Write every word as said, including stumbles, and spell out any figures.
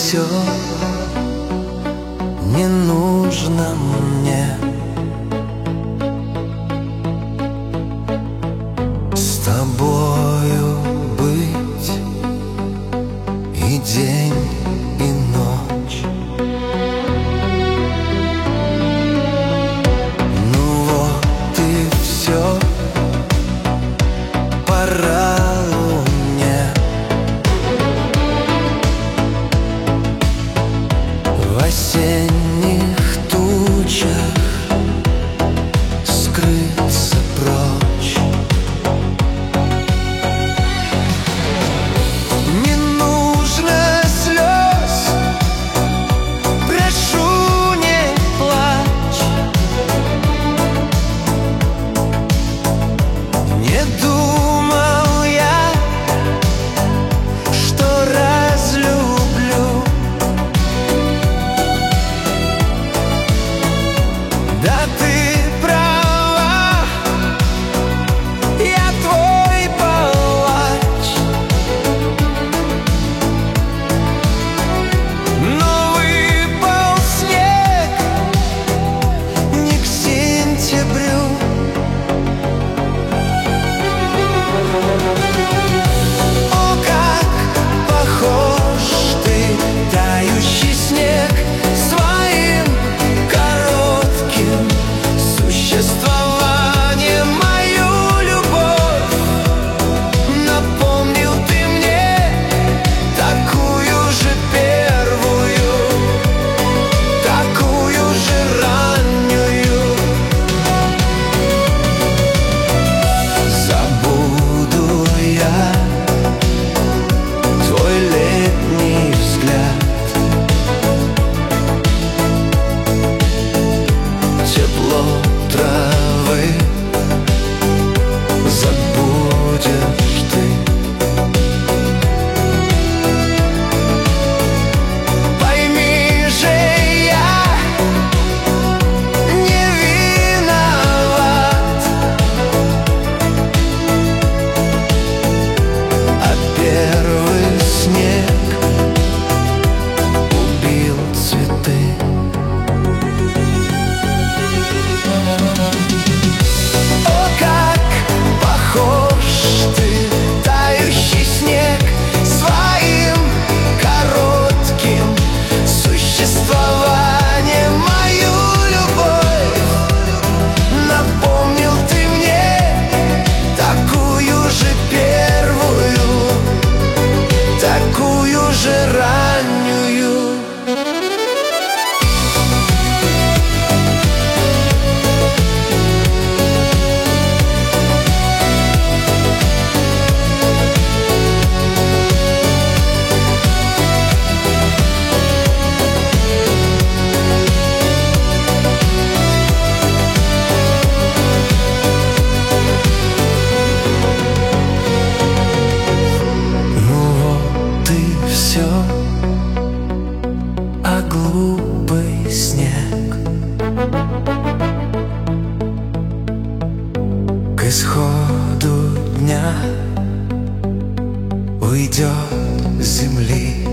все не нужно мне. С тобою быть и день, и ночь. Ну вот и все, пора луне в осенних тучах скрыться прочь. Не нужно слез, прошу, не плачь. Не думал я, что разлюблю. Да ты права, я твой палач. Но выпал снег не к сентябрю. О, как похож ты, тающий снег, своим коротким существованием. Мою любовь напомнил ты мне, такую же первую, такую же раннюю. Забуду я твой летний взгляд, тепло травы забудешь ты. Пойми же, я не виноват, а первый снег убил цветы. О, как похож ты, тающий снег, своим коротким существованием. Мою любовь напомнил ты мне, такую же первую, такую же раннюю. Ну вот и все, а глупый снег к исходу дня уйдет с земли.